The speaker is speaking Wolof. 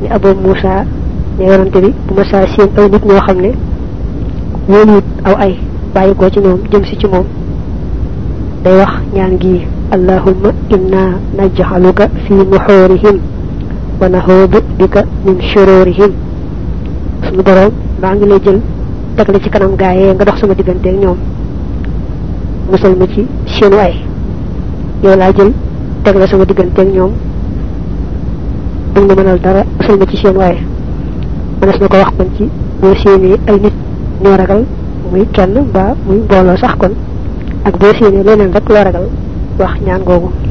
ni Abu Musa ne yonante bi bu ma saa seen ay nit ñoo xam ne wóoluwut aw ay bàyyi ko ci ñoom jëm si ci moom day wax ñaan gi allahumma inna naj'aluka fi nuhurihim wa nahudu bika min shururihim suñu borom maa ngi lay jël teg la ci kanam gaayee nga dox sama diggante ak ñoom musal ma ci seenu ay yow laa jël teg la sama diggante ak ñoom buñ ma mënal dara musal ma ci seenu ay manes na ko wax kon ci boo séenee ay nit ñoo ragal muy kenn ba muy mbooloo sax kon ak boo séenee leneen rek loo ragal wax ñaan googu